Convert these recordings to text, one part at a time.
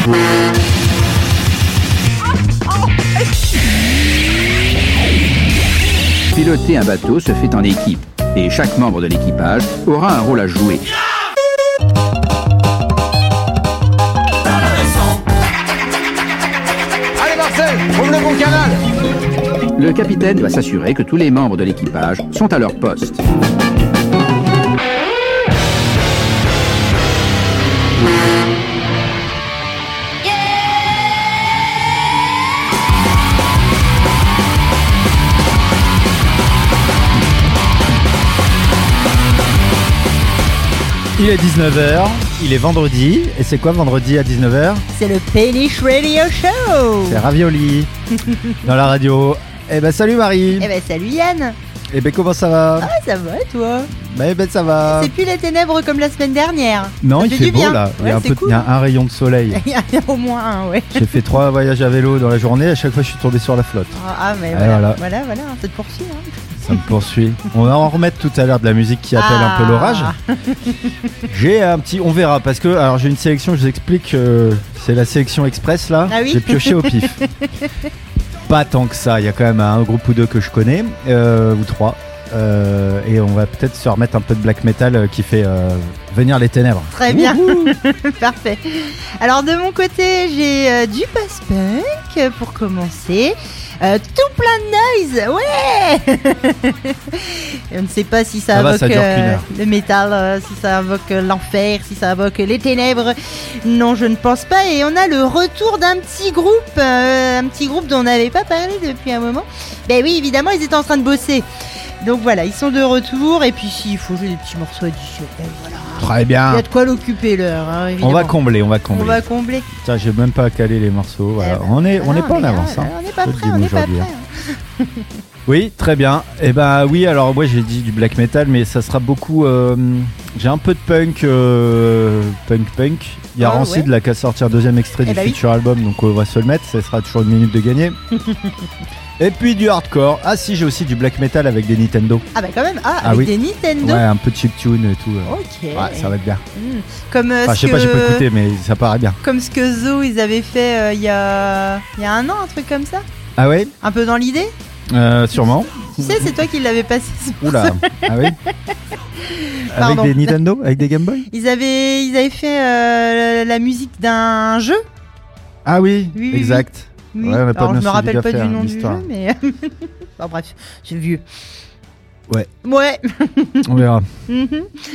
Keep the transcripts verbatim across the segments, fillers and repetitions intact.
Piloter un bateau se fait en équipe et chaque membre de l'équipage aura un rôle à jouer. Allez Marcel, ouvre le bon canal. Le capitaine doit s'assurer que tous les membres de l'équipage sont à leur poste. Il est dix-neuf heures, il est vendredi, et c'est quoi vendredi à dix-neuf heures ? C'est le Péniche Radio Show. C'est Ravioli, dans la radio. Eh ben salut Marie. Eh ben salut Yann. Eh ben comment ça va ? Ah ça va et toi ? Bah, eh ben ça va. C'est plus les ténèbres comme la semaine dernière. Non, ça il fait, fait du beau bien. là, il y Ouais, a un peu, cool. il y a un rayon de soleil. Il y en a au moins un, ouais. J'ai fait trois voyages à vélo dans la journée, à chaque fois je suis tombé sur la flotte. Ah, ah, mais Et voilà, voilà. voilà, voilà, ça te poursuit. Hein. Ça me poursuit. On va en remettre tout à l'heure de la musique qui appelle Ah. un peu l'orage. J'ai un petit, on verra parce que alors j'ai une sélection, je vous explique, euh, c'est la sélection express là. Ah oui. J'ai pioché au pif. Pas tant que ça, il y a quand même un groupe ou deux que je connais, euh, ou trois. Euh, et on va peut-être se remettre un peu de black metal euh, qui fait euh, venir les ténèbres. Très bien. Parfait. Alors de mon côté, j'ai euh, du post-punk pour commencer. Euh, tout plein de noise, ouais. On ne sait pas si ça, Ça va, invoque ça dure euh, qu'une heure. le métal, euh, si ça invoque euh, l'enfer, si ça invoque les ténèbres. Non, je ne pense pas. Et on a le retour d'un petit groupe, euh, un petit groupe dont on n'avait pas parlé depuis un moment. Ben oui, évidemment, ils étaient en train de bosser. Donc voilà, ils sont de retour. Et puis s'il faut jouer des petits morceaux additionnels, voilà. Très bien. Il y a de quoi l'occuper l'heure, hein, évidemment. On va combler, on va combler. On va combler. Tiens, j'ai même pas calé les morceaux. Voilà. Eh ben, on est, on non, n'est pas en mais avance. là, Hein. On n'est pas Je le prêt, dis on n'est pas aujourd'hui, prêt. hein. Oui, très bien. Et ben oui, alors moi j'ai dit du black metal, mais ça sera beaucoup. Euh, j'ai un peu de punk, euh, punk, punk. Il y a Ah, Rancid ouais. là qui a sorti un deuxième extrait Eh du bah oui. futur album, donc on va se le mettre. Ça sera toujours une minute de gagner. Et puis du hardcore. Ah si, j'ai aussi du black metal avec des Nintendo. Ah bah quand même, ah, Ah avec oui. des Nintendo. Ouais, un peu de chiptune et tout. euh. Ok. Ouais, ça va être bien. Hmm. Comme euh, Enfin, je ce sais pas, j'ai pas que- écouté, mais ça paraît bien. Comme ce que Zo ils avaient fait euh, il y a il y a un an, un truc comme ça. Ah ouais, Un peu dans l'idée. euh, sûrement. Tu sais, c'est toi qui l'avais passé. ce Oula. morceau. Ah oui. Avec Pardon. des Nintendo, avec des Game Boy. Ils avaient ils avaient fait euh, la musique d'un jeu. Ah oui, Oui, oui, exact. Oui. Ouais, on a pas Alors bien je me suivi rappelle pas du l'affaire, nom du l'histoire. jeu, mais enfin, bref, c'est vieux. Ouais. Ouais. On verra. Mhm.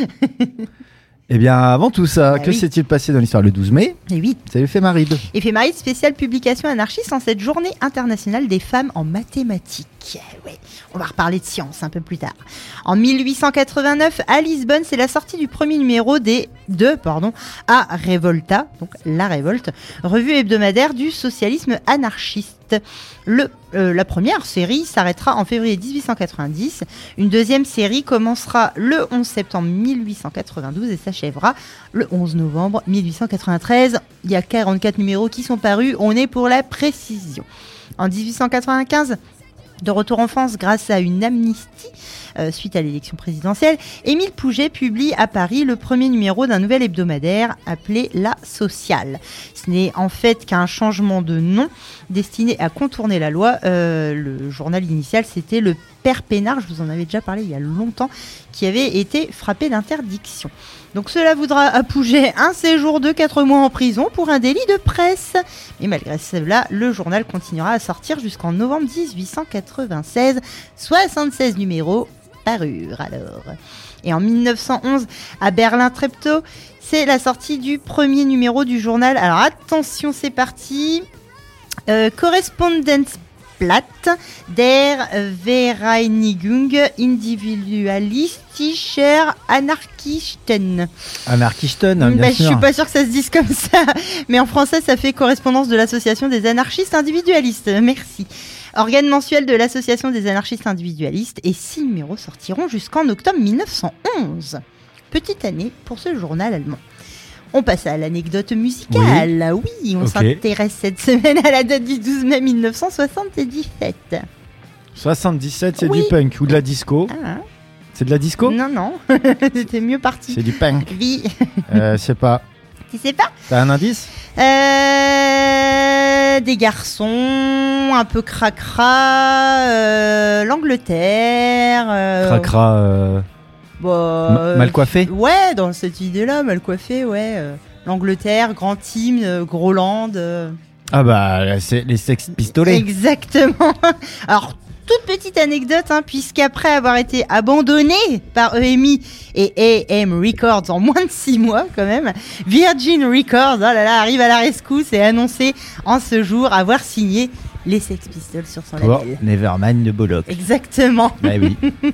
Eh bien, avant tout ça, Bah que oui. s'est-il passé dans l'histoire le douze mai? Et oui. C'est l'éphéméride. Éphéméride spéciale publication anarchiste en cette journée internationale des femmes en mathématiques. Ouais, on va reparler de science un peu plus tard. En mille huit cent quatre-vingt-neuf, à Lisbonne, c'est la sortie du premier numéro des de pardon A Revolta, donc La Révolte, revue hebdomadaire du socialisme anarchiste. Le, euh, la première série s'arrêtera en février dix-huit cent quatre-vingt-dix. Une deuxième série commencera le onze septembre mille huit cent quatre-vingt-douze et s'achèvera le onze novembre mille huit cent quatre-vingt-treize. Il y a quarante-quatre numéros qui sont parus. On est pour la précision. En dix-huit cent quatre-vingt-quinze, de retour en France grâce à une amnistie euh, suite à l'élection présidentielle, Émile Pouget publie à Paris le premier numéro d'un nouvel hebdomadaire appelé La Sociale. Ce n'est en fait qu'un changement de nom destiné à contourner la loi. Euh, le journal initial, c'était le Père Pénard, je vous en avais déjà parlé il y a longtemps, qui avait été frappé d'interdiction. Donc cela voudra à Pouget un séjour de quatre mois en prison pour un délit de presse. Et malgré cela, le journal continuera à sortir jusqu'en novembre dix-huit cent quatre-vingt-seize. soixante-seize numéros parurent alors. Et en mille neuf cent onze, à Berlin-Treptow, c'est la sortie du premier numéro du journal. Alors attention, c'est parti. Euh, Correspondence Blatt der Vereinigung Individualistischer Anarchisten. Anarchisten, Bah, bien je sûr. suis pas sûre que ça se dise comme ça, mais en français ça fait correspondance de l'association des anarchistes individualistes. Merci. Organe mensuel de l'association des anarchistes individualistes, et six numéros sortiront jusqu'en octobre mille neuf cent onze. Petite année pour ce journal allemand. On passe à l'anecdote musicale. Oui, oui on Ok. s'intéresse cette semaine à la date du douze mai mille neuf cent soixante-dix-sept. soixante-dix-sept, c'est Oui. du punk ou de la disco. Ah, C'est de la disco? non, non, c'était mieux parti. C'est du punk. Oui, euh, Je sais pas. tu sais pas. T'as un indice? Euh, des garçons, un peu cracra, euh, l'Angleterre. Euh, Cracra. Euh... Bah, M- mal coiffé. Ouais, dans cette idée-là, mal coiffé, ouais. Euh, L'Angleterre, grand hymne, euh, Groland. Euh... Ah bah, c'est les Sex Pistols. Exactement. Alors, toute petite anecdote, hein, puisqu'après avoir été abandonné par E M I et A M Records en moins de six mois quand même, Virgin Records, oh là là, arrive à la rescousse et annonçait en ce jour avoir signé les Sex Pistols sur son Pour label. Nevermind de Bollock. Exactement. Bah oui.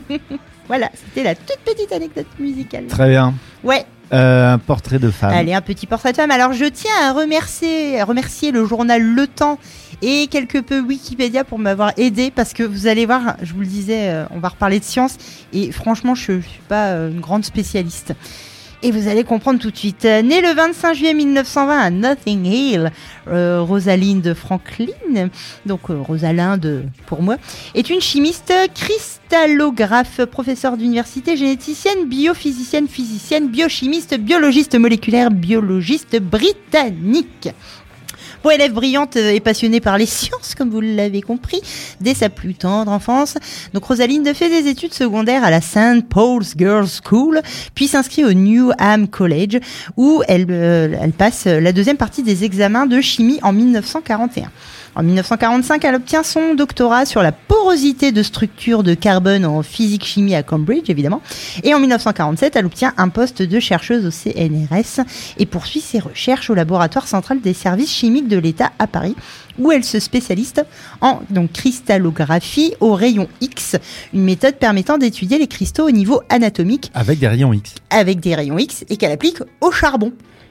Voilà, c'était la toute petite anecdote musicale. Très bien. Ouais. Euh, un portrait de femme. Allez, un petit portrait de femme. Alors, je tiens à remercier, à remercier le journal Le Temps et quelque peu Wikipédia pour m'avoir aidé parce que vous allez voir, je vous le disais, euh, on va reparler de science et franchement, je ne suis pas euh, une grande spécialiste. Et vous allez comprendre tout de suite. Euh, née le vingt-cinq juillet mille neuf cent vingt à Notting Hill, euh, Rosalind Franklin, donc euh, Rosalinde pour moi, est une chimiste, cristallographe, professeure d'université, généticienne, biophysicienne, physicienne, biochimiste, biologiste moléculaire, biologiste britannique. Pour élève brillante et passionnée par les sciences, comme vous l'avez compris, dès sa plus tendre enfance. Donc Rosalinde fait des études secondaires à la Saint Paul's Girls' School, puis s'inscrit au Newham College, où elle, euh, elle passe la deuxième partie des examens de chimie en mille neuf cent quarante et un. En mille neuf cent quarante-cinq, elle obtient son doctorat sur la porosité de structure de carbone en physique-chimie à Cambridge, évidemment. Et en mille neuf cent quarante-sept, elle obtient un poste de chercheuse au C N R S et poursuit ses recherches au laboratoire central des services chimiques de l'État à Paris, où elle se spécialise en donc, cristallographie au rayon X, une méthode permettant d'étudier les cristaux au niveau anatomique. Avec des rayons X. Avec des rayons X et qu'elle applique au charbon.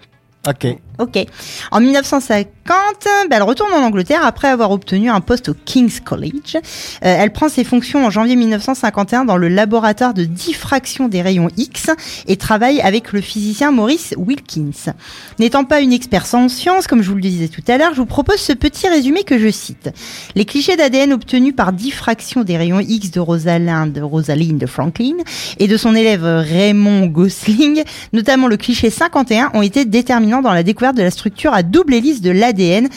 Ok. Ok. En mille neuf cent cinquante, bah, elle retourne en Angleterre après avoir obtenu un poste au King's College. Euh, elle prend ses fonctions en janvier mille neuf cent cinquante et un dans le laboratoire de diffraction des rayons X et travaille avec le physicien Maurice Wilkins. N'étant pas une experte en sciences, comme je vous le disais tout à l'heure, je vous propose ce petit résumé que je cite. Les clichés d'A D N obtenus par diffraction des rayons X de Rosalind, Rosalind Franklin et de son élève Raymond Gosling, notamment le cliché cinquante et un, ont été déterminants dans la découverte de la structure à double hélice de l'A D N.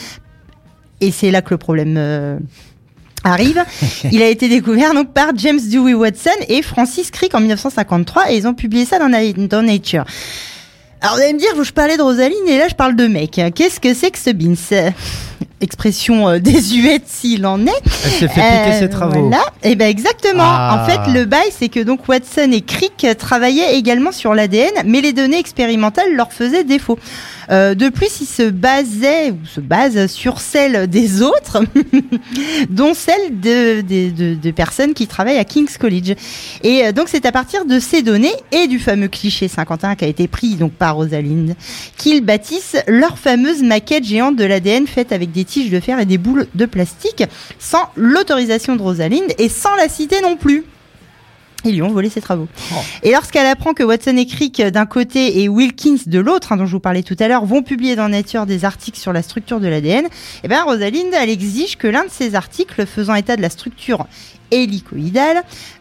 Et c'est là que le problème euh, arrive. Il a été découvert donc par James Dewey Watson et Francis Crick en mille neuf cent cinquante-trois et ils ont publié ça dans, dans Nature. Alors vous allez me dire, je parlais de Rosaline et là je parle de mec. Qu'est-ce que c'est que ce Beans ? Expression euh, désuète s'il en est. Elle s'est fait piquer Euh, ses travaux. Voilà, et ben exactement. Ah. En fait, le bail, c'est que donc Watson et Crick travaillaient également sur l'A D N, mais les données expérimentales leur faisaient défaut. Euh, de plus, ils se basaient ou se basent sur celles des autres, dont celles de, de, de, de personnes qui travaillent à King's College. Et euh, donc, c'est à partir de ces données et du fameux cliché cinquante et un qui a été pris donc par Rosalind qu'ils bâtissent leur fameuse maquette géante de l'A D N faite avec des tiges de fer et des boules de plastique, sans l'autorisation de Rosalind et sans la citer non plus. Ils lui ont volé ses travaux. Oh. Et lorsqu'elle apprend que Watson et Crick d'un côté et Wilkins de l'autre, hein, dont je vous parlais tout à l'heure, vont publier dans Nature des articles sur la structure de l'A D N, eh ben Rosalind, elle exige que l'un de ces articles faisant état de la structure hélicoïdale,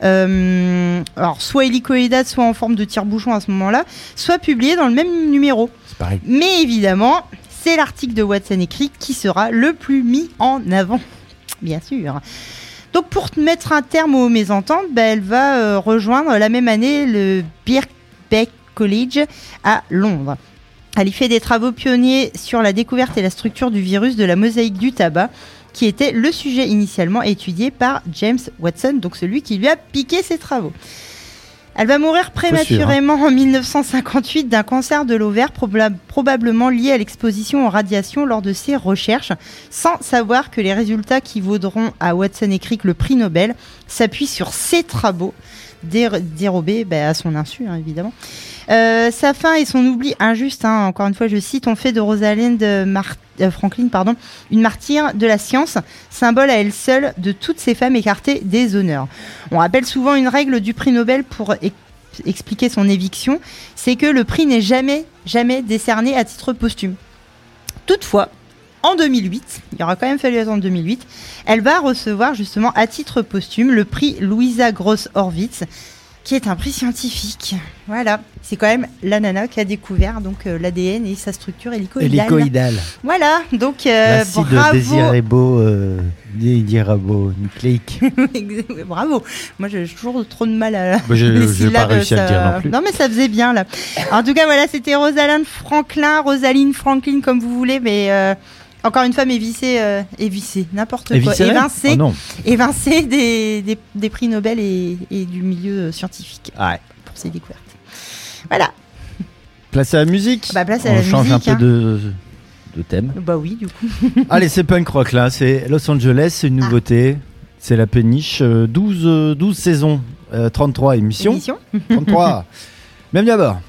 euh, alors soit hélicoïdale, soit en forme de tire-bouchon à ce moment-là, soit publié dans le même numéro. C'est pareil. Mais évidemment, c'est l'article de Watson et Crick qui sera le plus mis en avant, bien sûr. Donc pour mettre un terme aux mésententes, bah, elle va euh, rejoindre la même année le Birkbeck College à Londres. Elle y fait des travaux pionniers sur la découverte et la structure du virus de la mosaïque du tabac, qui était le sujet initialement étudié par James Watson, donc celui qui lui a piqué ses travaux. Elle va mourir prématurément en mille neuf cent cinquante-huit d'un cancer de l'ovaire, proba- probablement lié à l'exposition aux radiations lors de ses recherches, sans savoir que les résultats qui vaudront à Watson et Crick le prix Nobel s'appuient sur ses travaux, dé- dérobés bah, à son insu, hein, évidemment. Euh, sa fin et son oubli injuste, hein, encore une fois je cite, ont fait de Rosalind Mar- euh, Franklin pardon, une martyre de la science, symbole à elle seule de toutes ces femmes écartées des honneurs. On rappelle souvent une règle du prix Nobel pour e- expliquer son éviction, c'est que le prix n'est jamais, jamais décerné à titre posthume. Toutefois, en deux mille huit, il aura quand même fallu attendre deux mille huit, elle va recevoir justement à titre posthume le prix Louisa Gross Horwitz, qui est un prix scientifique. Voilà, c'est quand même la nana qui a découvert donc euh, l'A D N et sa structure hélicoïdale. Hélicoïdale. Voilà, donc euh, L'acide bravo. désirabo, euh, désirabonucléique. Bravo. Moi, j'ai toujours trop de mal à. Bah, je les j'ai pas syllabes, réussi à le ça- dire non plus. Non, mais ça faisait bien là. En tout cas, voilà, c'était Rosalind Franklin, Rosaline Franklin, comme vous voulez, mais. Euh, encore une fois, évincée, euh, évincée, n'importe quoi, Éviscéré évincée, Oh non. évincée des, des, des prix Nobel et, et du milieu scientifique Ouais. pour ses découvertes. Voilà. Place à la musique. Bah, place à On la change musique, un hein. peu de, de thème. Bah oui, du coup. Allez, c'est punk rock là. C'est Los Angeles, c'est une Ah. nouveauté. C'est la péniche. euh, douze, euh, douze saisons, euh, trente-trois émissions. Émission. trente-trois. Bienvenue à bord.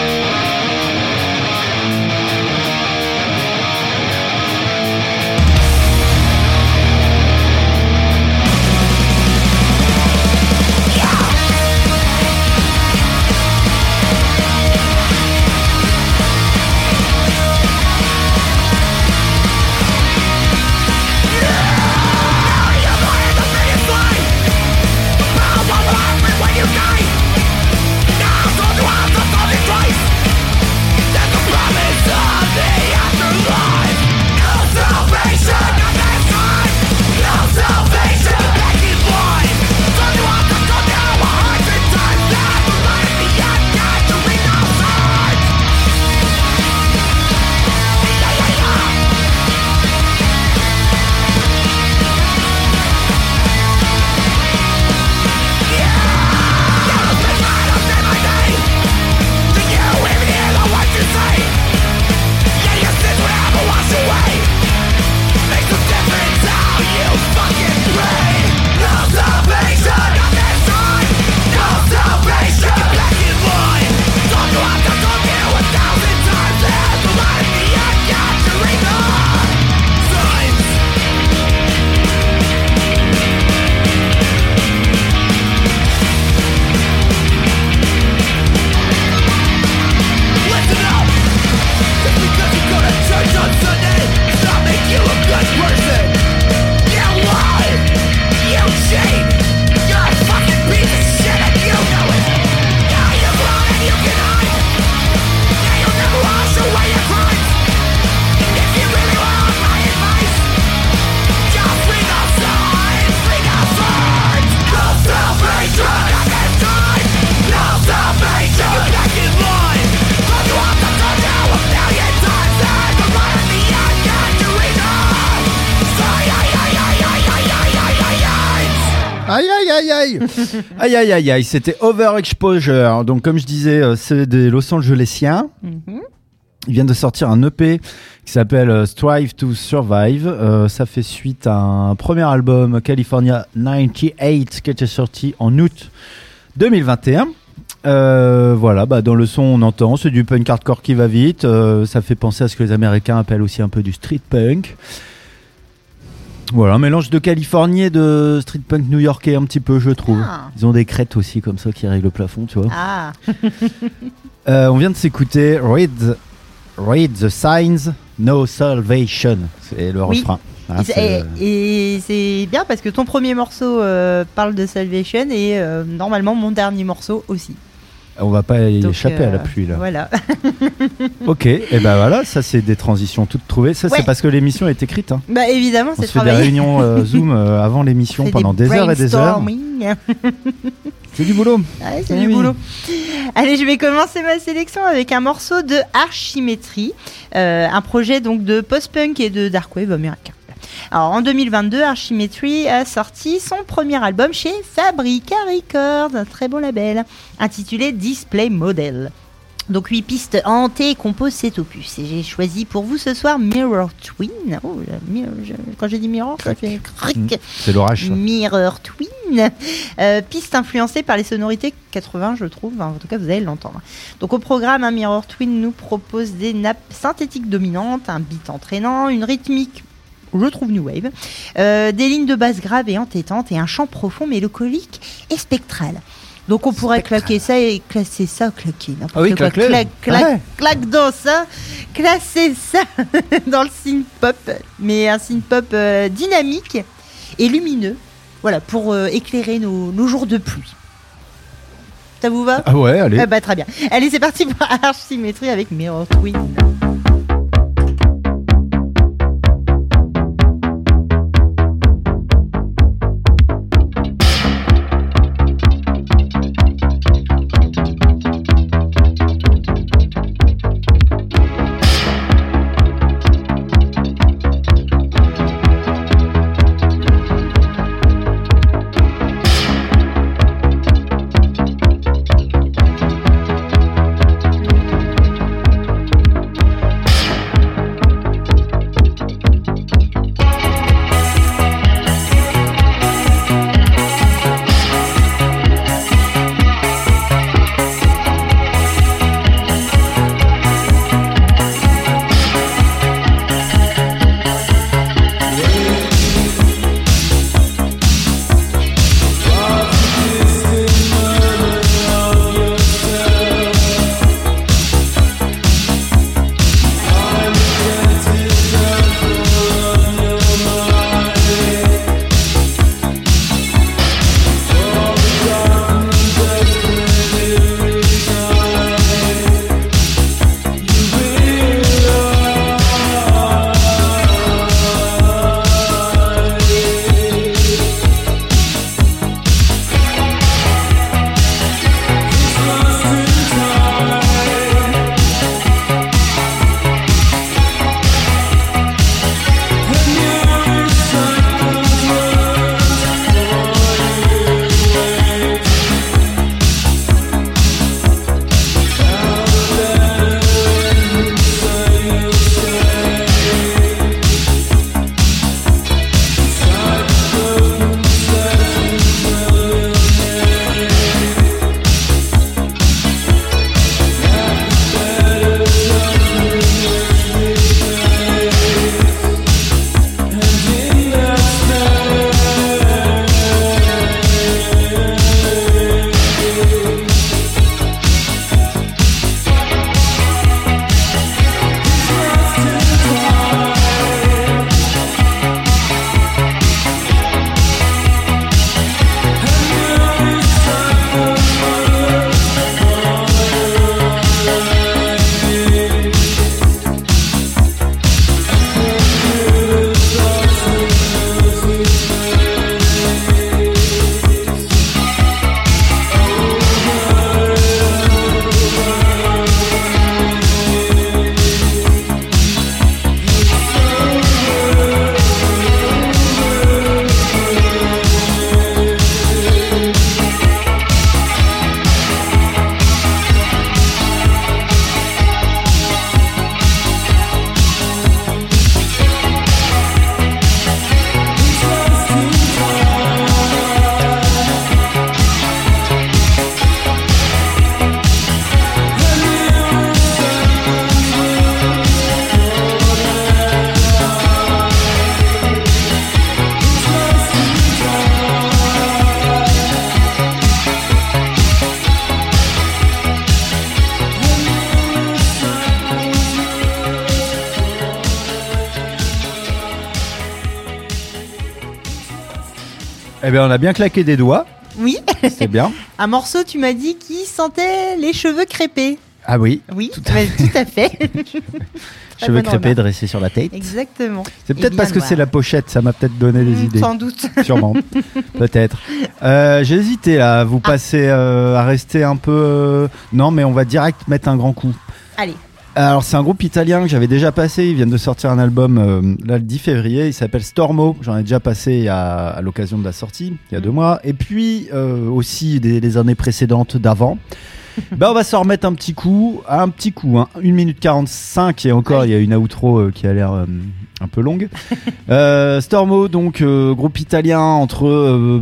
Aïe aïe aïe aïe aïe aïe aïe aïe, c'était Overexposure. Donc comme je disais, euh, c'est des Los Angelesiens. Mhm. Ils viennent de sortir un E P qui s'appelle euh, Strive to Survive. Euh, ça fait suite à un premier album California quatre-vingt-dix-huit qui était sorti en août deux mille vingt et un. Euh, voilà, bah dans le son on entend, c'est du punk hardcore qui va vite. Euh, ça fait penser à ce que les Américains appellent aussi un peu du street punk. Voilà, un mélange de Californie et de street punk new-yorkais un petit peu, je trouve. Ah. Ils ont des crêtes aussi comme ça qui règlent le plafond, tu vois. Ah. Euh, on vient de s'écouter Read, Read the Signs, No Salvation. C'est le Oui. refrain. Hein, Et c'est, c'est- euh, et c'est bien parce que ton premier morceau euh, parle de Salvation et euh, normalement mon dernier morceau aussi. on va pas y Donc, échapper euh, à la pluie là. Voilà. Ok, et ben voilà, ça c'est des transitions toutes trouvées. Ça Ouais. c'est parce que l'émission est écrite. Hein. Bah évidemment, On c'est se fait des travaillé. réunions euh, Zoom euh, avant l'émission C'est pendant des, heures et des heures. brainstorming. C'est du boulot. Ouais, c'est Eh du oui. boulot. Allez, je vais commencer ma sélection avec un morceau de Archimétrie, euh, un projet donc de post-punk et de dark wave américain. Alors en deux mille vingt-deux, Archimétrie a sorti son premier album chez Fabrica Records, un très bon label, intitulé Display Model. Donc huit pistes hantées composent cet opus et j'ai choisi pour vous ce soir Mirror Twin. Oh, la mir- je- quand j'ai dit Mirror, ça fait cric. Mmh. C'est l'orage. ça. Mirror Twin, euh, piste influencée par les sonorités quatre-vingts, je trouve. Enfin, en tout cas, vous allez l'entendre. Donc, au programme, un Mirror Twin nous propose des nappes synthétiques dominantes, un beat entraînant, une rythmique, je trouve new wave, euh, des lignes de basse graves et entêtantes et un chant profond, mélancolique et spectral. Donc, on pourrait Spectral. claquer ça et classer ça, claquer n'importe Ah oui, quoi. claque-le. Claque, claque, Ouais. claque dans ça, classer ça dans le synth pop, mais un synth pop euh, dynamique et lumineux, voilà, pour euh, éclairer nos, nos jours de pluie. Ça vous va? Ah ouais, allez. Ah bah très bien. Allez, c'est parti pour Archimétrie avec Mirror Twin. Eh bien, on a bien claqué des doigts. Oui. C'est bien. Un morceau, tu m'as dit, qui sentait les cheveux crêpés. Ah oui. Oui, tout à, bah, tout à fait. Cheveux crêpés dressés sur la tête. Exactement. C'est peut-être parce que c'est la pochette, ça m'a peut-être donné des mmh, idées. Sans doute. Sûrement. Peut-être. Euh, j'ai hésité là, à vous ah. passer, euh, à rester un peu... Euh... Non, mais on va direct mettre un grand coup. Allez. Alors c'est un groupe italien que j'avais déjà passé, ils viennent de sortir un album euh, là le dix février, il s'appelle Stormo, j'en ai déjà passé à, à l'occasion de la sortie, il y a deux mois, et puis euh, aussi des, des années précédentes d'avant. Ben on va s'en remettre un petit coup, un petit coup, hein. une minute quarante-cinq et encore il y a une outro euh, qui a l'air euh, un peu longue. euh, Stormo, donc euh, groupe italien entre euh,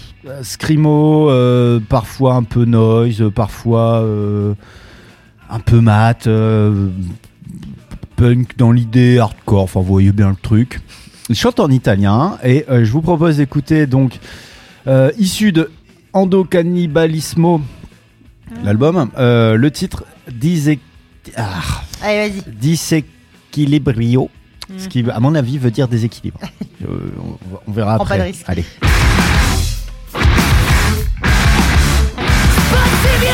screamo, euh, parfois un peu noise, parfois... Euh, un peu mat, euh, punk dans l'idée, hardcore, enfin vous voyez bien le truc. Il chante en italien et euh, je vous propose d'écouter donc euh, issu de Endo Cannibalismo, mmh. l'album, euh, le titre Dise... ah, Allez, vas-y. Disequilibrio, mmh. ce qui à mon avis veut dire déséquilibre. euh, on, on verra Prends après. Pas de risque. Allez.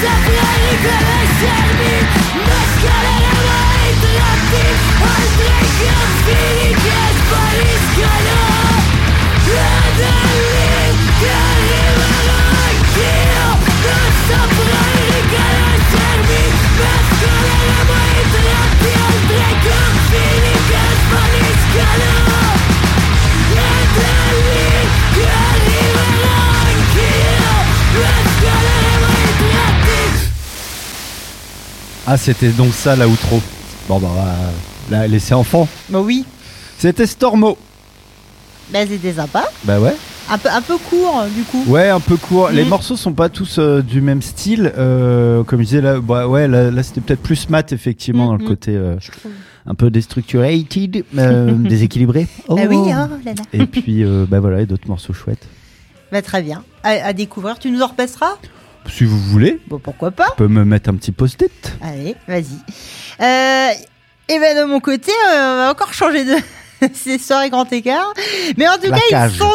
Ah, c'était donc ça la outro. Bon bah là, laissez enfant. Bah oui. C'était Stormo. Bah c'était sympa. Bah ouais. Un peu, un peu court du coup. Ouais, un peu court. Mmh. Les morceaux sont pas tous euh, du même style. Euh, comme je disais là, bah ouais, là, là c'était peut-être plus mat effectivement mmh. dans le côté euh, un peu destructurated, euh, déséquilibré. Oh. Bah oui, oh là là. Et puis euh, bah voilà, et d'autres morceaux chouettes. Bah très bien. À, à découvrir. Tu nous en repasseras ? Si vous voulez. Bon, pourquoi pas ? Je peux me mettre un petit post-it. Allez, vas-y. Euh, et ben de mon côté, euh, on va encore changer de ces soirées grand écart. Mais en tout La cas, cage. ils sont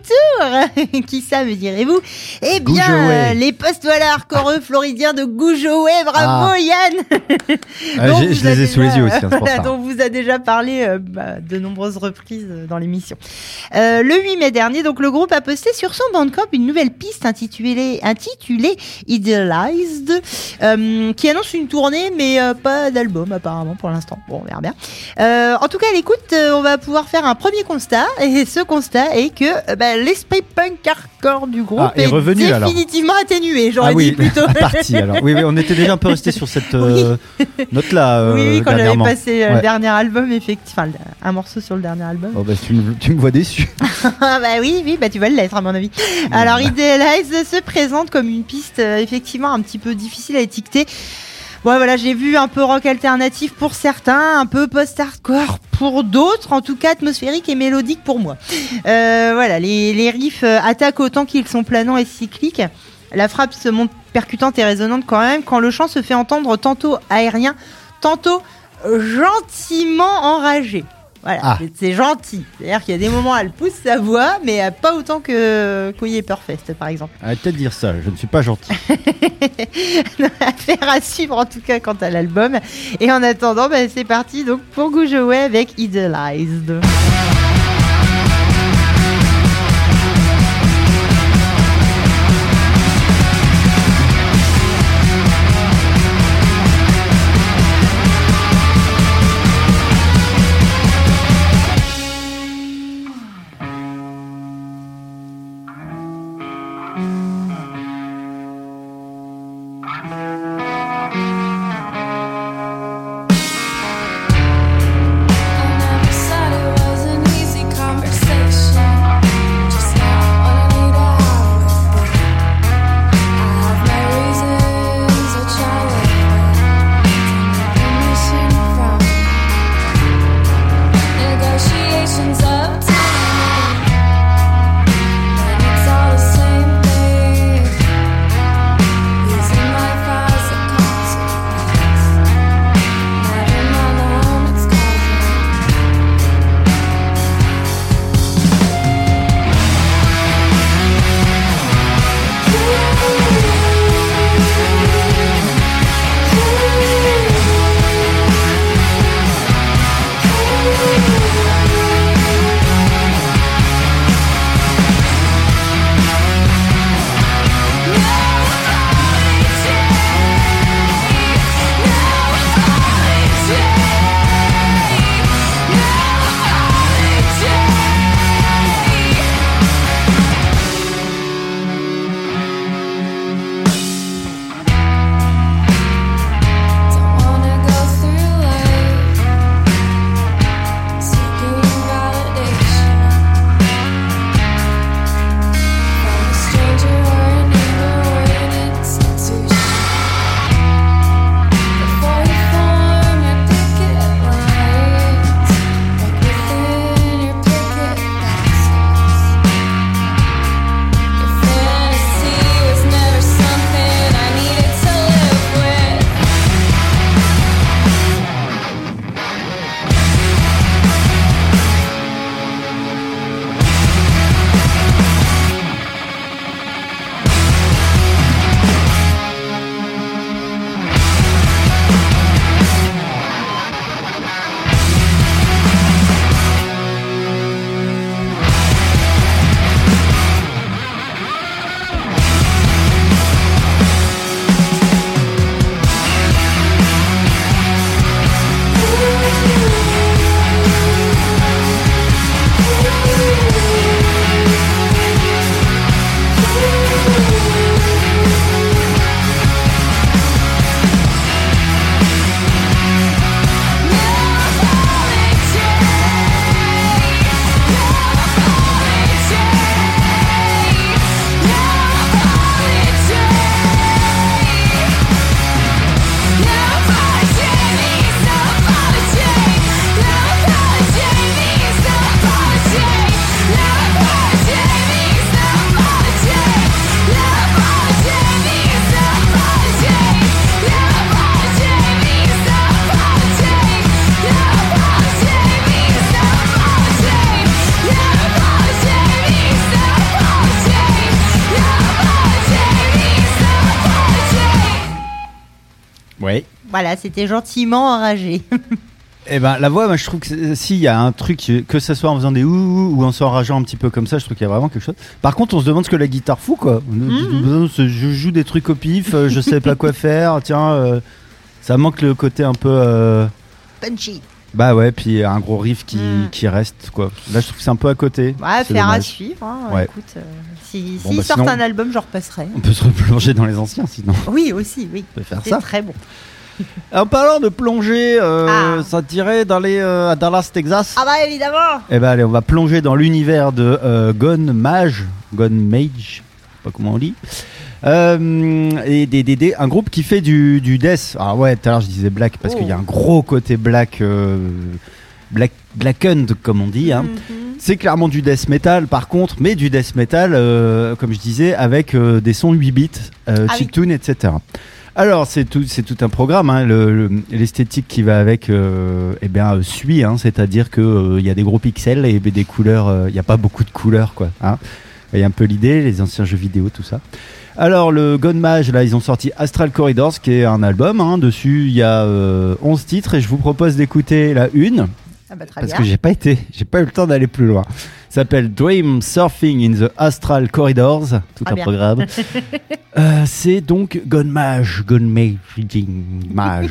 de retour. Qui ça, me direz-vous ? Eh bien, Goujoé. les post-voilà hardcoreux floridiens de Goujoé. Bravo, Ah. Yann. Ah, Dont je vous je a les ai sous les déjà- yeux aussi, hein, c'est pour ça. dont vous a déjà parlé euh, bah, de nombreuses reprises euh, dans l'émission. Euh, le huit mai dernier, donc, le groupe a posté sur son Bandcamp une nouvelle piste intitulée, intitulée Idealized, euh, qui annonce une tournée, mais euh, pas d'album apparemment pour l'instant. Bon, on verra bien. Euh, en tout cas, à l'écoute, euh, on va pouvoir faire un premier constat, et ce constat est que euh, bah, l'esprit punk hardcore du groupe Ah, est est, revenu, alors. définitivement atténué, j'aurais Ah oui, dit plutôt. parti alors. Oui, oui, on était déjà un peu resté sur cette euh, note-là. Euh, oui, oui, quand j'avais dernièrement. passé euh, Ouais. le dernier album, effectivement, enfin, le- un morceau sur le dernier album. Oh, bah, tu, me, tu me vois déçu. Ah bah oui, oui, bah tu vas le l'être à mon avis. Alors Idealize se présente comme une piste euh, effectivement un petit peu difficile à étiqueter. Bon voilà, j'ai vu un peu rock alternatif pour certains, un peu post-hardcore pour d'autres, en tout cas atmosphérique et mélodique pour moi. Euh, voilà, les, les riffs euh, attaquent autant qu'ils sont planants et cycliques. La frappe se montre percutante et résonante quand même, quand le chant se fait entendre tantôt aérien, tantôt gentiment enragé. Voilà, Ah. c'est- c'est gentil. C'est-à-dire qu'il y a des moments, elle pousse sa voix, mais euh, pas autant que qu'au Yepperfest, par exemple. Arrêtez de dire ça, je ne suis pas gentil. Affaire à suivre, en tout cas, quant à l'album. Et en attendant, bah, c'est parti donc pour Goujoé avec Idealized. Negotiations up time, and it's all the same thing. Voilà, c'était gentiment enragé. Eh ben, la voix, moi, je trouve que s'il y a un truc, que ce soit en faisant des ouh ou en s'enrageant un petit peu comme ça, je trouve qu'il y a vraiment quelque chose. Par contre, on se demande ce que la guitare fout, quoi. Mm-hmm. Je joue des trucs au pif, je sais pas quoi faire, tiens, euh, ça manque le côté un peu. Euh... Punchy. Bah ouais, puis un gros riff qui, mm. qui reste, quoi. Là, je trouve que c'est un peu à côté. Ouais, faire à suivre. Hein. Ouais. Écoute, euh, si, bon, s'ils bah, sortent sinon, un album, je repasserai. On peut se replonger dans les anciens, sinon. Oui, aussi, oui. On peut faire c'est ça. Très bon. En parlant de plongée, euh, ah. ça tirait dans les, euh, à Dallas, Texas. Ah bah évidemment. Eh ben allez, on va plonger dans l'univers de euh, Gone Mage, Gone Mage, je sais pas comment on dit. Euh, et des, des, des, un groupe qui fait du, du death. Alors ouais, tout à l'heure je disais black parce oh. qu'il y a un gros côté black, euh, black, blackened comme on dit. Hein. Mm-hmm. C'est clairement du death metal par contre, mais du death metal, euh, comme je disais, avec euh, des sons huit bits, euh, ah chiptune, oui. et cetera. Alors c'est tout, c'est tout un programme, hein, le, le, l'esthétique qui va avec euh, eh bien, euh, suit, hein, c'est-à-dire qu'il euh, y a des gros pixels et des couleurs, il euh, n'y a pas beaucoup de couleurs, quoi. Hein. Il y a un peu l'idée, les anciens jeux vidéo, tout ça. Alors le Gone Mage, là ils ont sorti Astral Corridors qui est un album, hein, dessus il y a euh, onze titres et je vous propose d'écouter la une. Ah bah, parce bien. que j'ai pas été, j'ai pas eu le temps d'aller plus loin. Ça s'appelle Dream Surfing in the Astral Corridors, tout ah un bien. programme. euh, c'est donc Gone Mage, Gone Mage, Mage.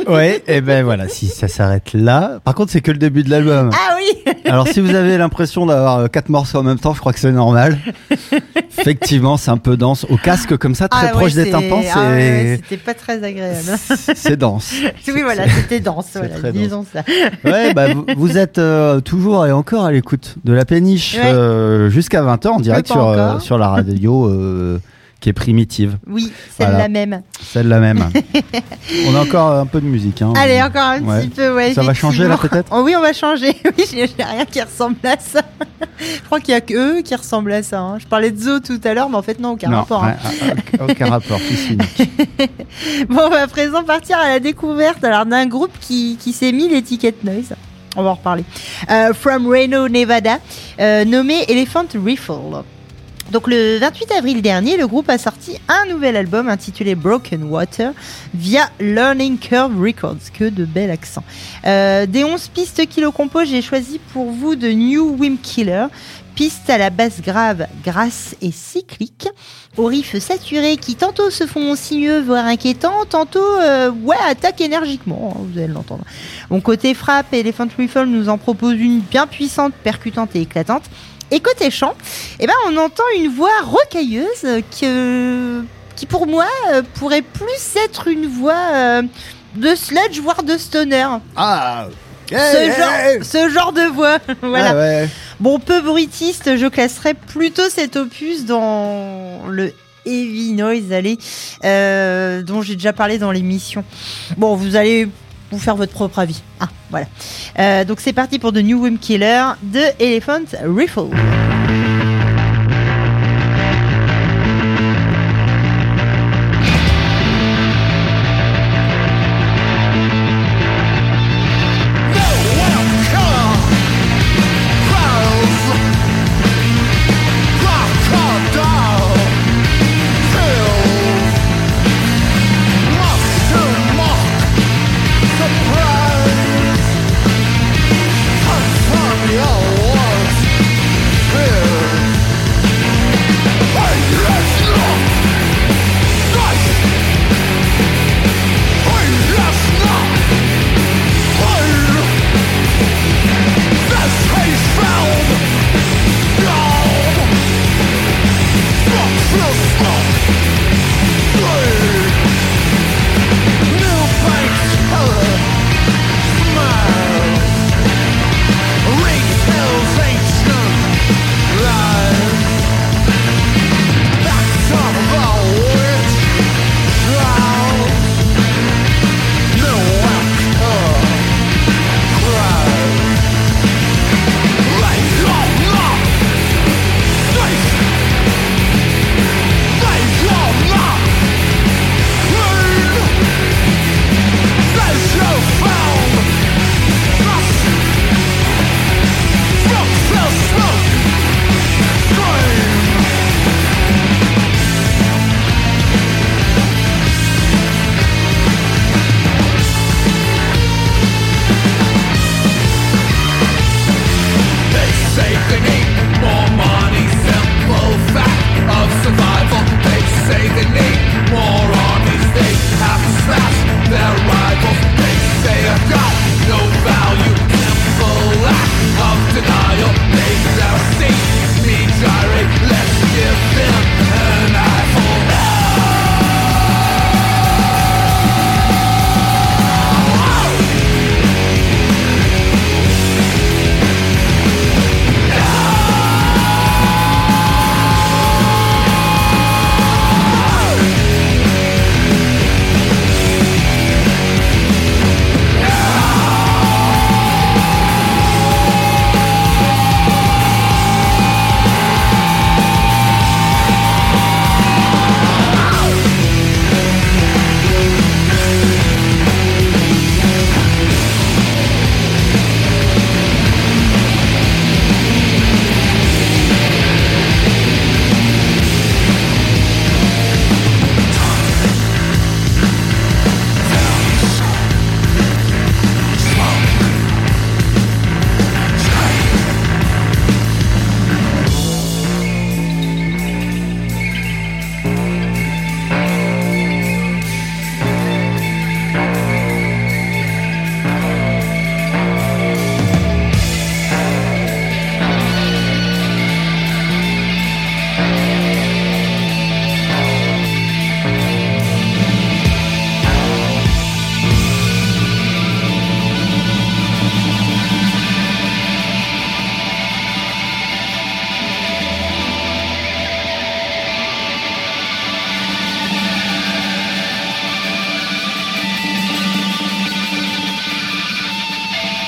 Ouais, et ben voilà, si ça s'arrête là. Par contre, c'est que le début de l'album. Ah oui. Alors, si vous avez l'impression d'avoir quatre morceaux en même temps, je crois que c'est normal. Effectivement, c'est un peu dense. Au casque, comme ça, très Ah proche ouais, des c'est- tympans, c'est... ah ouais, c'était pas très agréable. c'est dense. Oui, voilà, c'était dense, c'est voilà, très disons ça. Ouais, bah, vous, vous êtes euh, toujours et encore à l'écoute de la péniche Ouais. euh, jusqu'à vingt heures en direct pas sur, euh, encore. sur la radio euh, qui est primitive. Oui, celle-là Voilà. même. Celle-là même. On a encore un peu de musique. Hein. Allez, encore un Ouais. petit peu, ouais. Ça va changer, là, effectivement. peut-être Oh oui, on va changer. Oui, j'ai j'ai rien qui ressemble à ça. Je crois qu'il y a que eux qui ressemblent à ça. hein. Je parlais de Zo tout à l'heure, mais en fait, non, aucun Non, rapport. hein. ouais, ah, aucun rapport. Fils unique. Bon, on va à présent partir à la découverte alors d'un groupe qui, qui s'est mis l'étiquette Noise. On va en reparler. Euh, from Reno, Nevada, euh, nommé Elephant Riffle. Donc le vingt-huit avril dernier, le groupe a sorti un nouvel album intitulé Broken Water via Learning Curve Records. Que de bel accent. Euh, des onze pistes qui le composent, j'ai choisi pour vous de New Wim Killer. Pistes à la basse grave, grasse et cyclique, aux riffs saturés qui tantôt se font sinueux voire inquiétants, tantôt euh, ouais attaquent énergiquement, hein, vous allez l'entendre. Bon, côté frappe, Elephant Riffle nous en propose une bien puissante, percutante et éclatante. Et côté chant, eh ben, on entend une voix rocailleuse que, qui pour moi euh, pourrait plus être une voix euh, de sludge voire de stoner. Ah Ce, genre, ce genre de voix, voilà. Ah ouais. Bon, peu bruitiste, je classerais plutôt cet opus dans le heavy noise, allez, euh, dont j'ai déjà parlé dans l'émission. Bon, vous allez vous faire votre propre avis. Ah, voilà. Euh, donc c'est parti pour The New Wim Killer de Elephant Riffle. From your words,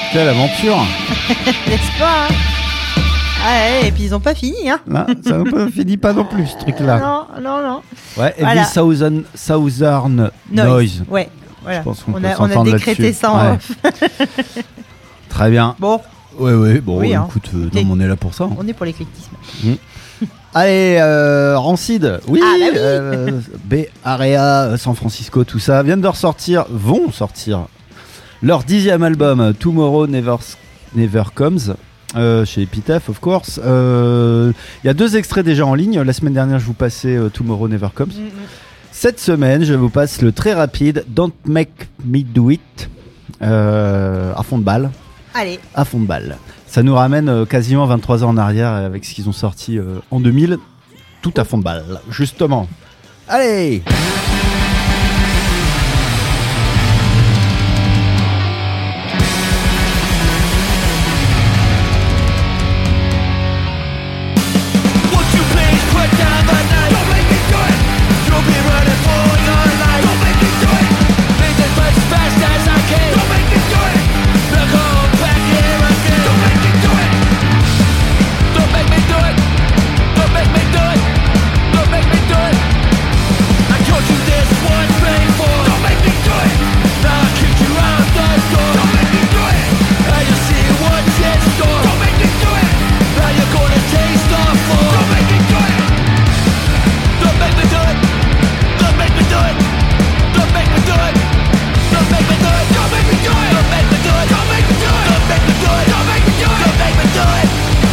Quelle aventure. N'est-ce pas hein ah, ouais, et puis ils ont pas fini, hein. Là, ça ne finit pas non plus, ce truc-là. Non, non, non. Ouais, et Voilà. puis Southern, Southern Noise. Noise. Ouais, voilà. Je pense qu'on on peut a, on a s'entendre décrété là-dessus. ça en Ouais. off. Très bien. Bon, Ouais, ouais, bon, Oui, hein. écoute, euh, T'es- non, mais on est là pour ça. hein. on est pour l'éclectisme. Allez, euh, Rancid, oui, Ah, bah oui. euh, Bay Area, San Francisco, tout ça, viennent de ressortir, vont sortir leur dixième album, Tomorrow Never, Never Comes, euh, chez Epitaph, of course. Il euh, y a deux extraits déjà en ligne. La semaine dernière, je vous passais euh, Tomorrow Never Comes. Mm-hmm. Cette semaine, je vous passe le très rapide Don't Make Me Do It, euh, à fond de balle. Allez, À fond de balle. Ça nous ramène euh, quasiment vingt-trois ans en arrière avec ce qu'ils ont sorti euh, en deux mille. Tout à fond de balle, justement. Allez! Won't you please put down the knife? Don't make me do it. You'll be running for your life. Don't make me do it. Make it as fast as I can. Don't make me do it. Now come back here again. Don't make me do it. Don't make me do it. Don't make me do it. Don't make me do it. I told you this once before. Don't make me do it. Now I'll kick you out the door. Don't make me do it. Now you see what's in store. Don't make me do it. Now you're gonna taste the floor. Don't make me do it. Don't make me do it. Don't make me do it. Don't make me do it. Don't make me do it. Don't make me do it. Don't make me do it. Don't make me do it. Don't make me do it. Don't make me do it. Don't make me do it.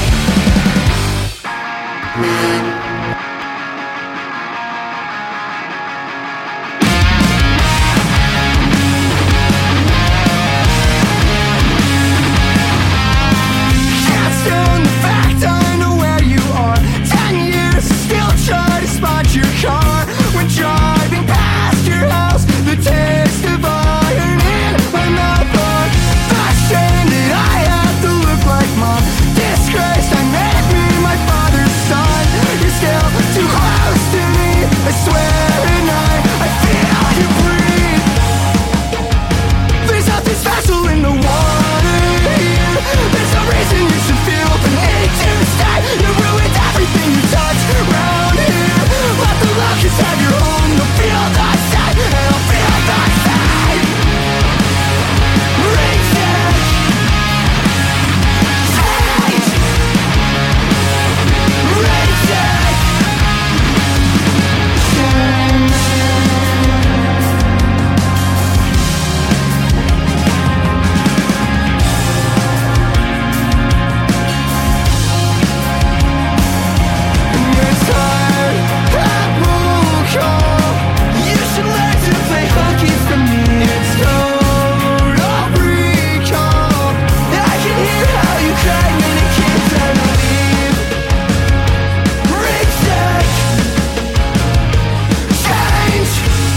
Can't stand the fact I know where you are. Ten years, still try to spot your car. When driving past your house, the taste of iron in my mouth on. Frustrated, I have to look like mom. Disgraced, I made me my father's son. You're still too close to me, I swear, and I, I feel you breathe. There's nothing special in the water here. There's no reason you should feel the need to stay. You ruined everything you touch around here. Let the locusts have your home. You'll feel the same, and I'll feel the same. Reason, change. Reason, change. You're tired, that will come. You should learn to play hockey from me. It's total recall. I can hear how you cry when a kid's trying to leave. Retake, change.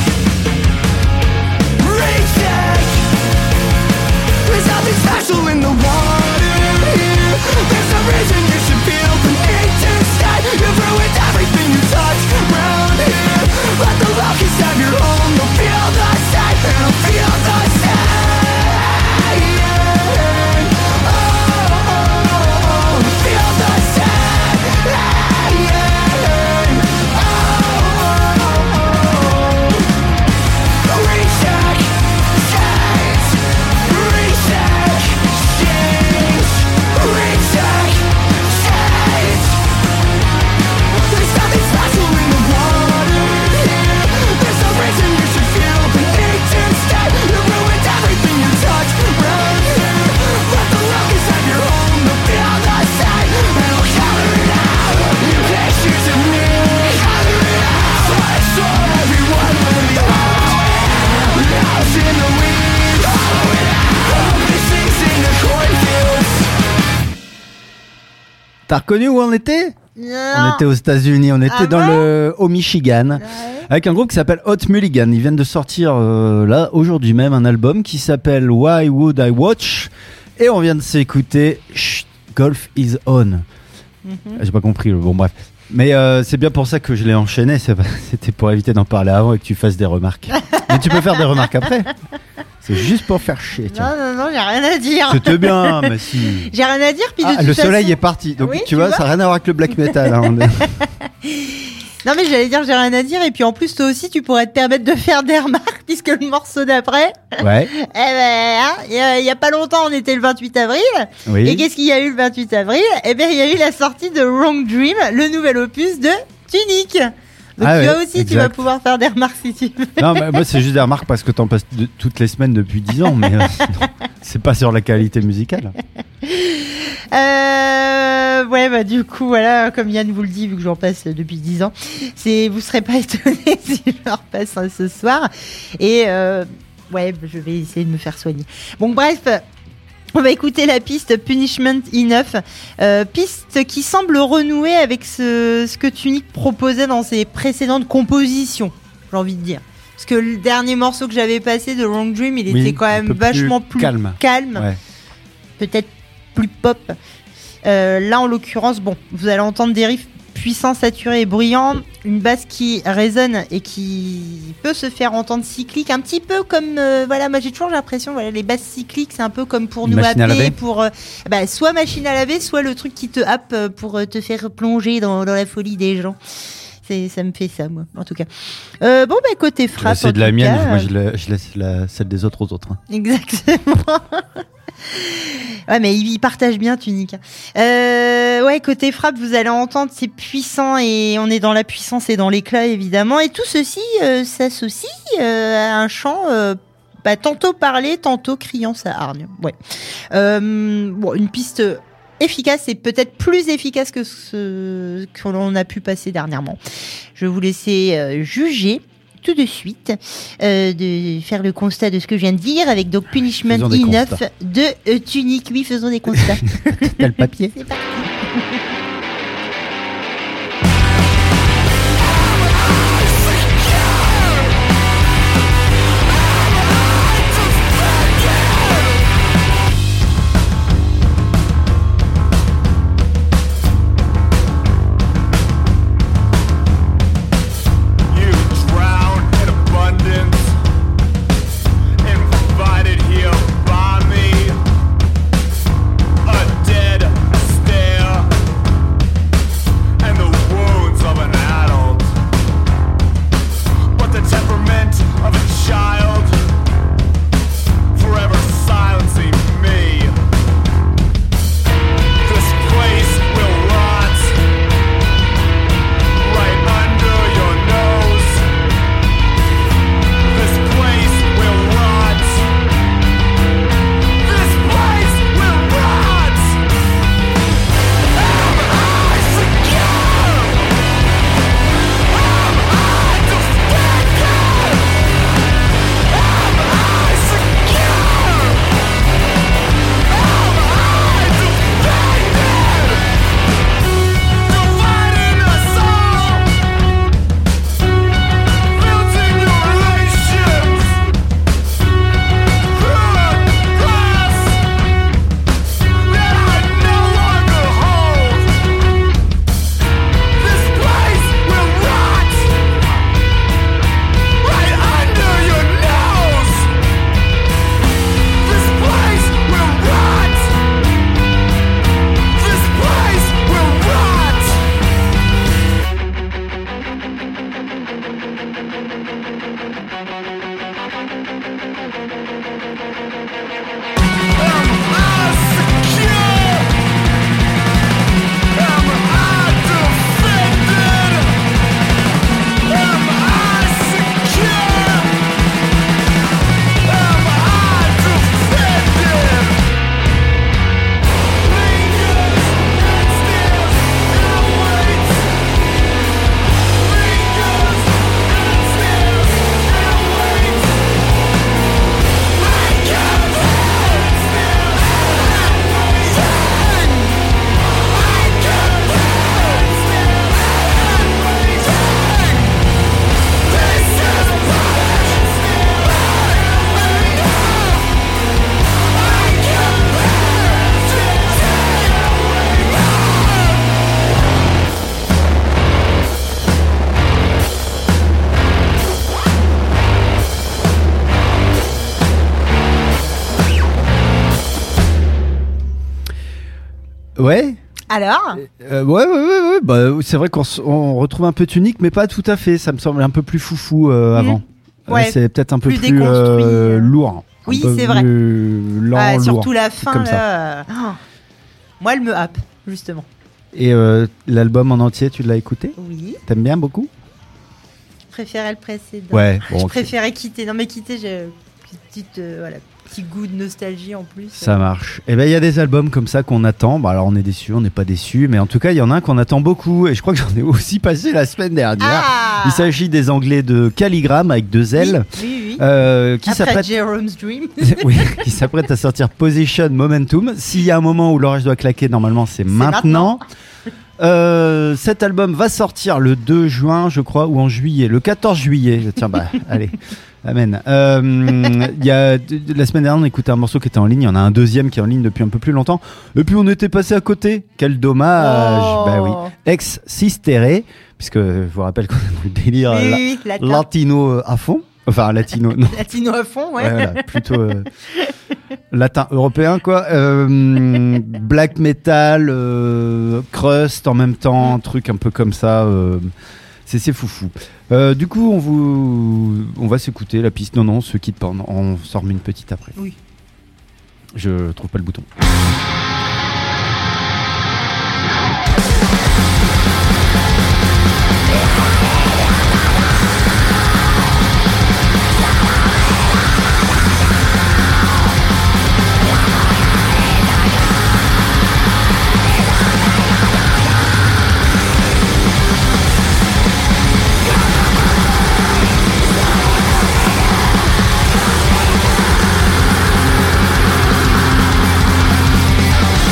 Retake. There's nothing special in the water here. There's no reason you should feel the need to stay. You've ruined everything you touch around here. Let the locusts have your home. They'll feel the same, and I'll feel the same. Oh, oh, oh, feel the same. Oh, oh, oh. Recheck, change. Recheck, change. Recheck, change. There's nothing special in the water here. There's no reason you should feel the need to stay. You ruined everything you touch around here. Let the locusts have your home. They'll feel the same, and I'll color it out. You pictures of me, color it out. I saw everyone when we follow it. Lost in the weeds, follow it out. All these things in the cornfields. T'as reconnu où on était? On non. était aux États-Unis, on était Ah dans bon le au Michigan. Ouais. Avec un groupe qui s'appelle Hot Mulligan. Ils viennent de sortir euh, là aujourd'hui même un album qui s'appelle Why Would I Watch, et on vient de s'écouter Chut, Golf Is On. Mhm. J'ai pas compris, bon bref. Mais euh, c'est bien pour ça que je l'ai enchaîné, c'est pas- c'était pour éviter d'en parler avant et que tu fasses des remarques. Mais tu peux faire des remarques après. C'est juste pour faire chier. Tiens. Non, non, non, j'ai rien à dire. C'était bien, mais si. J'ai rien à dire, puis de Ah, toute le façon... soleil est parti. Donc Oui, tu, tu vois, vois ça n'a rien à voir avec le black metal. Hein. On est- Non, mais j'allais dire, j'ai rien à dire, et puis en plus, toi aussi, tu pourrais te permettre de faire des remarques, puisque le morceau d'après, Ouais. eh ben, hein, il y, a- il y a pas longtemps, on était le vingt-huit avril, Oui. et qu'est-ce qu'il y a eu le vingt-huit avril? Eh bien, il y a eu la sortie de Wrong Dream, le nouvel opus de Tunic. Donc Ah toi ouais, aussi, tu exact. vas pouvoir faire des remarques si tu veux. Non, mais moi c'est juste des remarques parce que t'en passes de- toutes les semaines depuis dix ans, mais euh, sinon, c'est pas sur la qualité musicale. Euh, ouais, bah du coup, voilà, comme Yann vous le dit, vu que j'en passe depuis dix ans, c'est, vous serez pas étonnés si je leur passe un ce soir. Et euh, ouais, je vais essayer de me faire soigner. Bon, bref. On va écouter la piste Punishment Enough, euh, piste qui semble renouer avec ce, ce que Tunic proposait dans ses précédentes compositions, j'ai envie de dire. Parce que le dernier morceau que j'avais passé de Wrong Dream, il Oui, était quand un même peu plus vachement plus calme. calme, Ouais. peut-être plus pop. Euh, là, en l'occurrence, bon, vous allez entendre des riffs puissants, saturés et bruyants, une basse qui résonne et qui peut se faire entendre cyclique, un petit peu comme, euh, voilà, moi j'ai toujours l'impression, voilà, les basses cycliques, c'est un peu comme pour Une nous machine à happer, laver. pour, euh, bah, soit machine à laver, soit le truc qui te happe euh, pour euh, te faire plonger dans, dans la folie des gens. C'est, ça me fait ça, moi, en tout cas. Euh, bon, bah, côté frappe. C'est en de la tout mienne, cas, moi euh, je, la- je laisse la- celle des autres aux autres. hein. Exactement. Ouais, mais il partage bien Tunic. Euh, ouais, côté frappe, vous allez entendre, c'est puissant et on est dans la puissance et dans l'éclat évidemment. Et tout ceci euh, s'associe euh, à un chant euh, bah, tantôt parlé, tantôt criant sa hargne. Ouais. Euh, bon, une piste efficace et peut-être plus efficace que ce que l'on a pu passer dernièrement. Je vais vous laisser euh, juger tout de suite, euh, de faire le constat de ce que je viens de dire avec donc Punishment Faisons des Enough constats. de euh, Tunic. Oui, faisons des constats. T'as le papier. C'est parti. You drown in abundance, invited here by me. A dead stare Ouais. Alors Euh, ouais, ouais, ouais, ouais. Bah, c'est vrai qu'on s- on retrouve un peu Tunic, mais pas tout à fait. Ça me semble un peu plus foufou euh, Mhm. avant. Euh, Ouais, c'est peut-être un peu plus plus, déconstruit, euh, euh. lourd. Un Oui, peu c'est vrai. plus lent, Ah, lourd. surtout la fin, comme ça. là. euh, oh. Moi, elle me happe, justement. Et euh, l'album en entier, tu l'as écouté? Oui, T'aimes bien beaucoup? je préférais le précédent. Ouais, bon, je ok. préférais quitter. Non, mais quitter, j'ai un petite, euh, voilà, petit goût de nostalgie en plus. Ça marche. Et ben il y a des albums comme ça qu'on attend. Bah, alors on est déçus, on n'est pas déçus, mais en tout cas il y en a un qu'on attend beaucoup. Et je crois que j'en ai aussi passé la semaine dernière. Ah Il s'agit des Anglais de Calligram avec deux L, Oui, oui, oui. euh, qui Après s'apprête, Jerome's Dream. oui, qui s'apprête à sortir Position Momentum. S'il y a un moment où l'orage doit claquer, normalement c'est maintenant. maintenant. Euh, cet album va sortir le deux juin, je crois, ou en juillet, le quatorze juillet. Tiens, bah, allez, amen. Euh, Il y a, de- de- la semaine dernière, on écoutait un morceau qui était en ligne. Il y en a un deuxième qui est en ligne depuis un peu plus longtemps. Et puis on était passé à côté. Quel dommage. Oh. Bah oui. Ex Sistere, puisque je vous rappelle qu'on a le délire Oui, la- oui, oui, latin. latino à fond. Enfin, latino, non. Latino à fond, ouais. Ouais, voilà, plutôt euh, latin européen quoi. Euh, black metal, euh, crust en même temps, un truc un peu comme ça. euh, c'est c'est foufou. Euh, du coup, on vous, on va s'écouter la piste. Non non, on se quitte pas. On, on s'en remet une petite après. Oui. Je trouve pas le bouton. Thank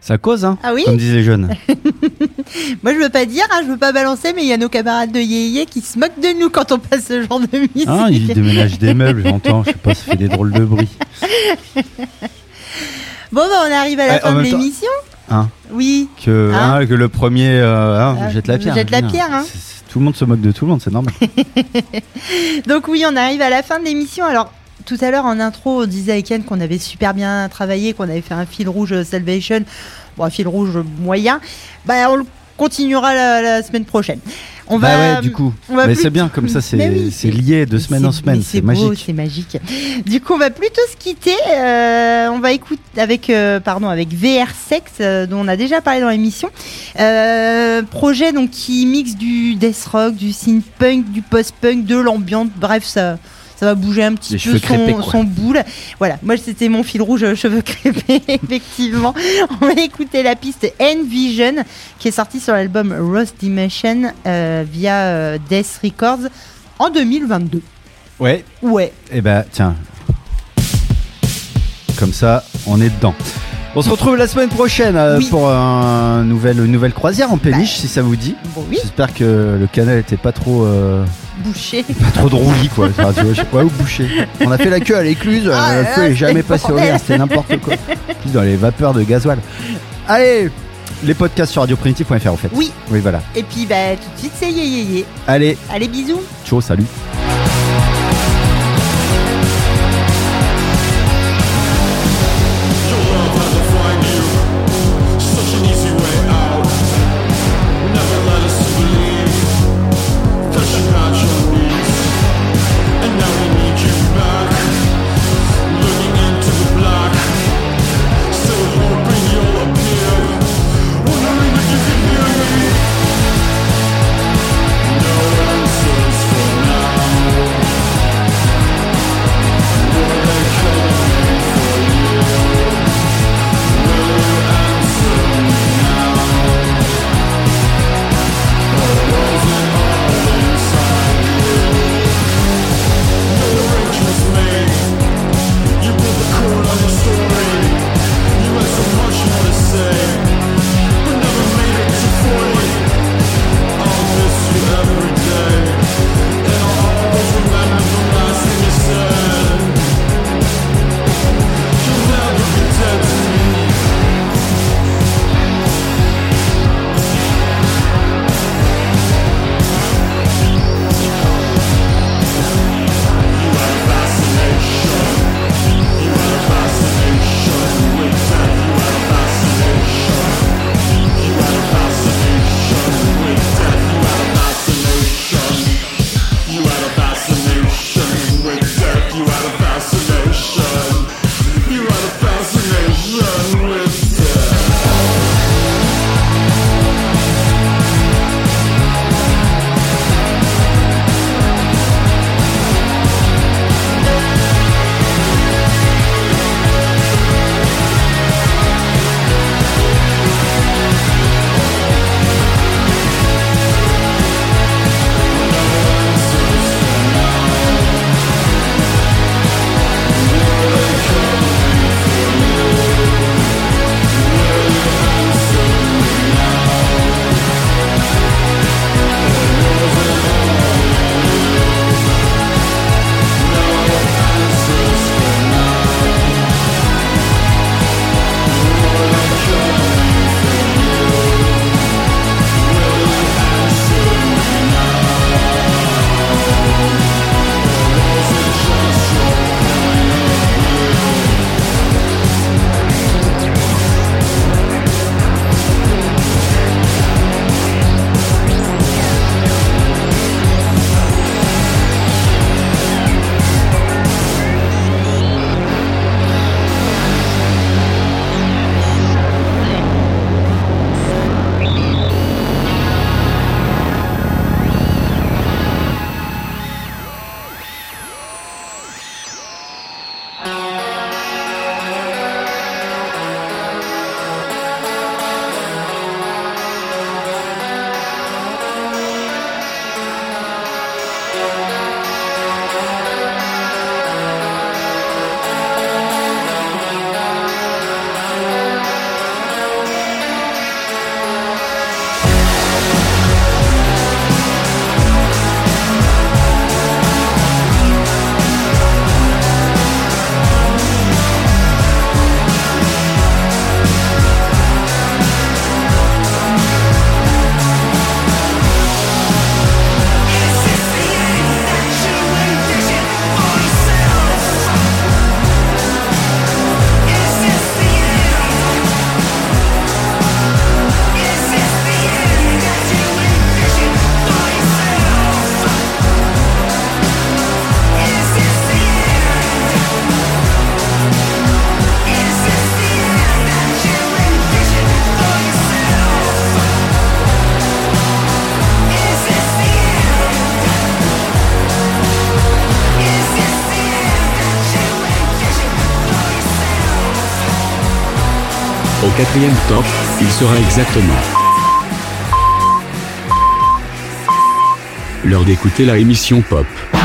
Ça cause, hein, Ah oui comme disent les jeunes. Moi, je veux pas dire, hein, je veux pas balancer, mais il y a nos camarades de Yéyé qui se moquent de nous quand on passe ce genre de musique. Ah, ils déménagent des meubles, j'entends. Je sais pas, ça fait des drôles de bruit. Bon, bah, on arrive à la Eh, en fin de même temps- l'émission. Hein, Oui. que, Hein hein, que le premier euh, hein, Ah, jette la pierre. jette la je veux dire. pierre, hein. C'est- c'est- Tout le monde se moque de tout le monde, c'est normal. Donc oui, on arrive à la fin de l'émission. Alors, tout à l'heure, en intro, on disait à Ken qu'on avait super bien travaillé, qu'on avait fait un fil rouge euh, Salvation. Bon, un fil rouge moyen. Bah, on le continuera la, la semaine prochaine. On Bah va, ouais, du coup. on va Mais plus- c'est bien, comme ça, c'est Mais oui, c'est lié de Mais semaine en c'est- semaine, mais c'est beau, magique. C'est magique. Du coup, on va plutôt se quitter. Euh, on va écouter avec, euh, pardon, avec V R Sex, euh, dont on a déjà parlé dans l'émission. Euh, projet donc qui mixe du death rock, du synth punk, du post punk, de l'ambiance. Bref, ça. Ça va bouger un petit Les peu cheveux crêpés, son, quoi. son boule. Voilà, moi c'était mon fil rouge, euh, cheveux crêpés, effectivement. On va écouter la piste Envision, qui est sortie sur l'album Rose Dimension euh, via euh, Death Records en deux mille vingt-deux. Ouais, Ouais. et bah tiens. Comme ça, on est dedans. On se retrouve la semaine prochaine euh, Oui. pour un nouvelle, une nouvelle croisière en péniche, Bah. si ça vous dit. Bon, oui, J'espère que le canal était pas trop, euh, bouché. pas trop de roulis, quoi. Enfin, tu vois, je sais pas où boucher. On a fait la queue à l'écluse, Ah, euh, le feu là, est jamais c'est passé au bordel. vert, c'était n'importe quoi. Plus dans les vapeurs de gasoil. Allez, les podcasts sur radio primitive point f r en fait. Oui, Oui, voilà. et puis bah, tout de suite c'est yé yé yé. Allez, Allez, bisous. ciao, salut. Such an easy way out. Never let us believe. Cause you got your needs. And now we need you back. Looking into the black. Still hoping you'll appear. Wondering if you can hear me. No answers for now. Au quatrième top, il sera exactement l'heure d'écouter la émission Pop.